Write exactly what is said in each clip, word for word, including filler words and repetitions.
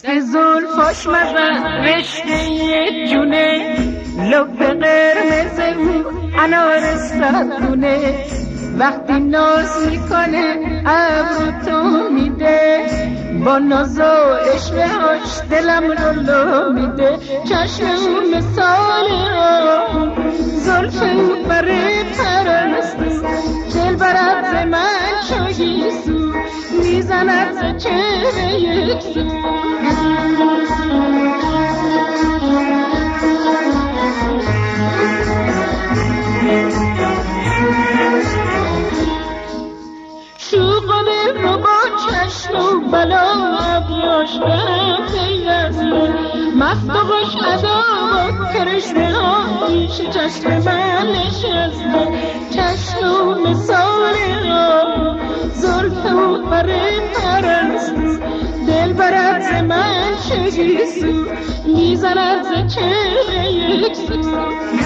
دست زلفاش مزن رشته جونه، لب قرمز او انار صدونه، وقتی ناز میکنه ابرو تو میده، با ناز و عشقهاش دلم رو لو میده. چشم او مثال آهو، زلف او بره پرستو، دل برد ز من چو گیسو، میزند ز چهره یک سو. شوق دل رو با چشم و بلا ابریاش به هم پیوسته، مست و خوش ادا و کرشمه ها پیش چشم من نشسته. چشم و مثال آهو، زلف او بره پرستو، دل برد ز من چه گیسو، میزند ز چهره یک سو.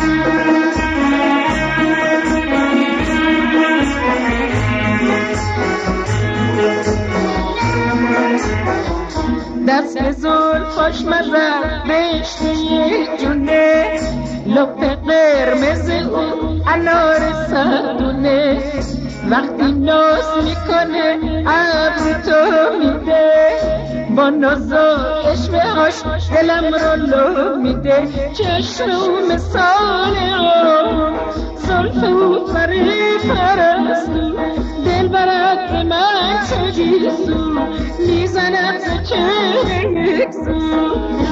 دست زلفاش مزن رشته جونه، لب قرمز او انار صدونه، وقتی ناز میکنه ابرو تو میده، با ناز و عشقهاش دلم رو لو میده. چشم او مثال آهو، زلف او بره پرستو، دل برد ز من چو گیسو، میزند ز چهره یک سو.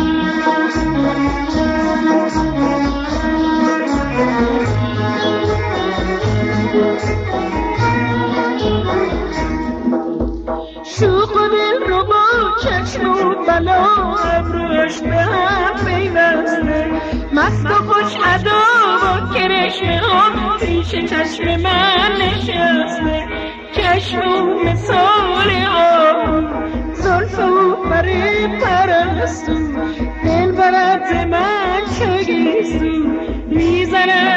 شوق دل رو با چشم و بلا ابروش به هم پیوسته، مست و خوش ادا و کرشمه ها پیش چشم من نشسته. چشم او مثال آهو، زلف او بره پرستو، دل برد ز من چو گیسو، میزند